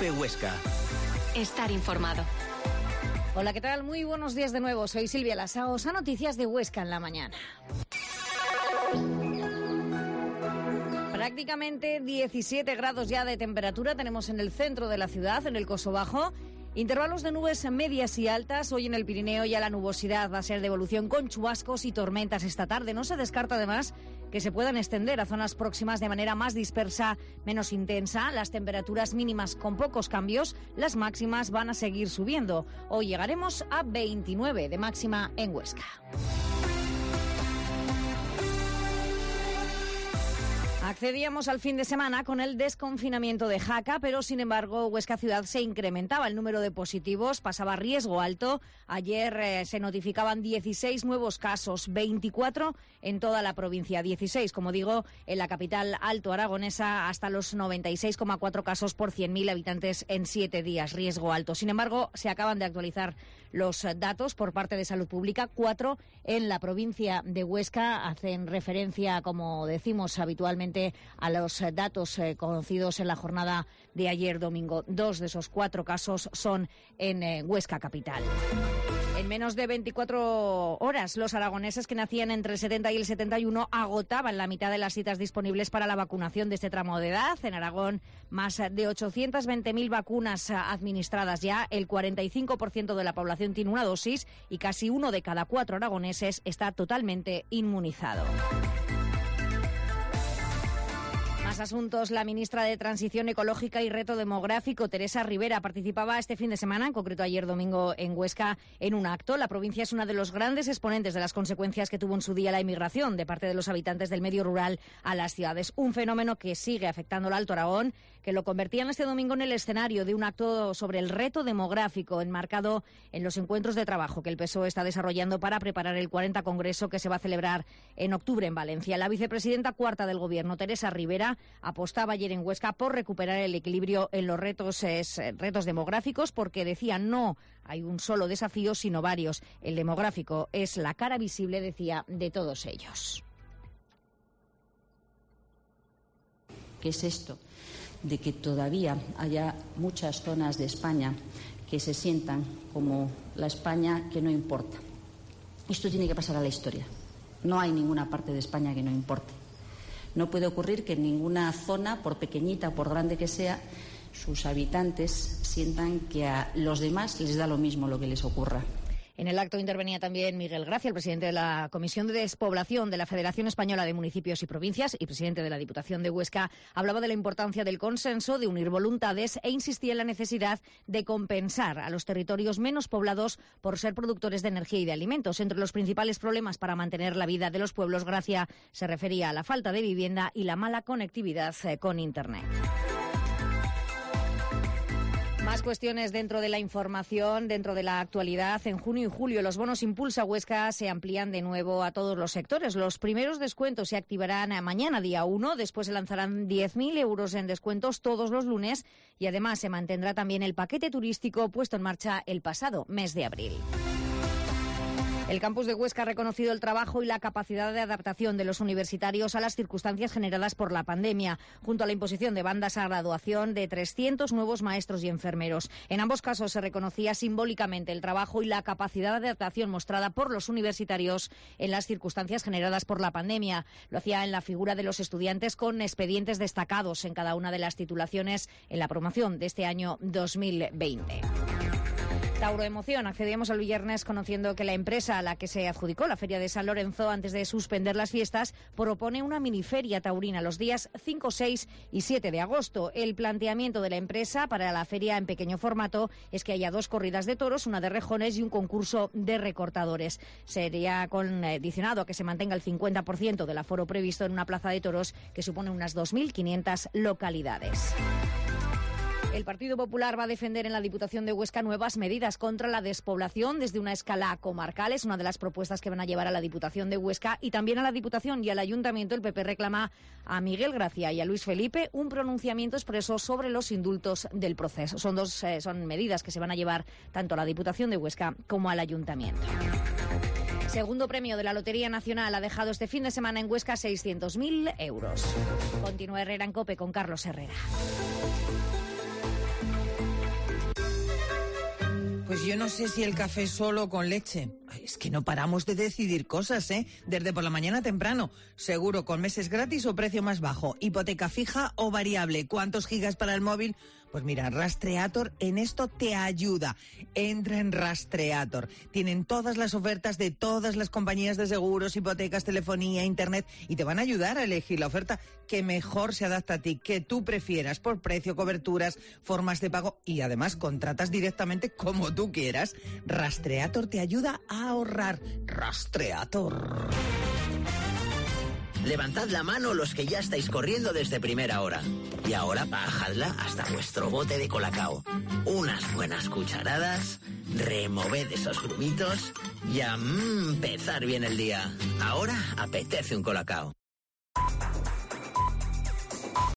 COPE Huesca. Estar informado. Hola, ¿qué tal? Muy buenos días de nuevo. Soy Silvia Lasaos a Noticias de Huesca en la mañana. Prácticamente 17 grados ya de temperatura tenemos en el centro de la ciudad, en el Coso Bajo. Intervalos de nubes medias y altas. Hoy en el Pirineo ya la nubosidad va a ser de evolución con chubascos y tormentas esta tarde. No se descarta además que se puedan extender a zonas próximas de manera más dispersa, menos intensa. Las temperaturas mínimas con pocos cambios, las máximas van a seguir subiendo. Hoy llegaremos a 29 de máxima en Huesca. Accedíamos al fin de semana con el desconfinamiento de Jaca, pero sin embargo Huesca Ciudad se incrementaba el número de positivos, pasaba riesgo alto. Ayer se notificaban 16 nuevos casos, 24 en toda la provincia, 16, como digo, en la capital alto aragonesa, hasta los 96,4 casos por 100.000 habitantes en 7 días, riesgo alto. Sin embargo, se acaban de actualizar los datos por parte de Salud Pública, 4 en la provincia de Huesca, hacen referencia, como decimos habitualmente, a los datos conocidos en la jornada de ayer domingo. 2 de esos 4 casos son en Huesca capital. En menos de 24 horas, los aragoneses que nacían entre el 70 y el 71 agotaban la mitad de las citas disponibles para la vacunación de este tramo de edad. En Aragón, más de 820.000 vacunas administradas ya. El 45% de la población tiene una dosis y casi 1 de cada 4 aragoneses está totalmente inmunizado. Más asuntos. La ministra de Transición Ecológica y Reto Demográfico, Teresa Rivera, participaba este fin de semana, en concreto ayer domingo en Huesca, en un acto. La provincia es una de los grandes exponentes de las consecuencias que tuvo en su día la inmigración de parte de los habitantes del medio rural a las ciudades. Un fenómeno que sigue afectando al Alto Aragón, que lo convertían este domingo en el escenario de un acto sobre el reto demográfico enmarcado en los encuentros de trabajo que el PSOE está desarrollando para preparar el 40 Congreso que se va a celebrar en octubre en Valencia. La vicepresidenta cuarta del Gobierno, Teresa Rivera, apostaba ayer en Huesca por recuperar el equilibrio en los retos demográficos, porque decía no hay un solo desafío, sino varios. El demográfico es la cara visible, decía, de todos ellos. ¿Qué es esto? De que todavía haya muchas zonas de España que se sientan como la España que no importa. Esto tiene que pasar a la historia. No hay ninguna parte de España que no importe. No puede ocurrir que en ninguna zona, por pequeñita o por grande que sea, sus habitantes sientan que a los demás les da lo mismo lo que les ocurra. En el acto intervenía también Miguel Gracia, el presidente de la Comisión de Despoblación de la Federación Española de Municipios y Provincias y presidente de la Diputación de Huesca. Hablaba de la importancia del consenso, de unir voluntades e insistía en la necesidad de compensar a los territorios menos poblados por ser productores de energía y de alimentos. Entre los principales problemas para mantener la vida de los pueblos, Gracia se refería a la falta de vivienda y la mala conectividad con Internet. Más cuestiones dentro de la información, dentro de la actualidad. En junio y julio los bonos Impulsa Huesca se amplían de nuevo a todos los sectores. Los primeros descuentos se activarán mañana, día 1. Después se lanzarán 10.000 euros en descuentos todos los lunes. Y además se mantendrá también el paquete turístico puesto en marcha el pasado mes de abril. El campus de Huesca ha reconocido el trabajo y la capacidad de adaptación de los universitarios a las circunstancias generadas por la pandemia, junto a la imposición de bandas a graduación de 300 nuevos maestros y enfermeros. En ambos casos se reconocía simbólicamente el trabajo y la capacidad de adaptación mostrada por los universitarios en las circunstancias generadas por la pandemia. Lo hacía en la figura de los estudiantes con expedientes destacados en cada una de las titulaciones en la promoción de este año 2020. Tauro Emoción. Accedíamos el viernes conociendo que la empresa a la que se adjudicó la Feria de San Lorenzo antes de suspender las fiestas propone una miniferia taurina los días 5, 6 y 7 de agosto. El planteamiento de la empresa para la feria en pequeño formato es que haya 2 corridas de toros, una de rejones y un concurso de recortadores. Sería condicionado a que se mantenga el 50% del aforo previsto en una plaza de toros que supone unas 2.500 localidades. El Partido Popular va a defender en la Diputación de Huesca nuevas medidas contra la despoblación desde una escala comarcal. Es una de las propuestas que van a llevar a la Diputación de Huesca y también a la Diputación y al Ayuntamiento. El PP reclama a Miguel Gracia y a Luis Felipe un pronunciamiento expreso sobre los indultos del proceso. Son medidas que se van a llevar tanto a la Diputación de Huesca como al Ayuntamiento. Segundo premio de la Lotería Nacional ha dejado este fin de semana en Huesca 600.000 euros. Continúa Herrera en COPE con Carlos Herrera. Pues yo no sé si el café solo o con leche. Ay, es que no paramos de decidir cosas, ¿eh? Desde por la mañana temprano. Seguro con meses gratis o precio más bajo. Hipoteca fija o variable. ¿Cuántos gigas para el móvil? Pues mira, Rastreator en esto te ayuda. Entra en Rastreator. Tienen todas las ofertas de todas las compañías de seguros, hipotecas, telefonía, internet y te van a ayudar a elegir la oferta que mejor se adapta a ti, que tú prefieras por precio, coberturas, formas de pago y además contratas directamente como tú quieras. Rastreator te ayuda a ahorrar. Rastreator. Levantad la mano los que ya estáis corriendo desde primera hora. Y ahora bajadla hasta vuestro bote de Colacao. Unas buenas cucharadas, removed esos grumitos y a empezar bien el día. Ahora apetece un Colacao.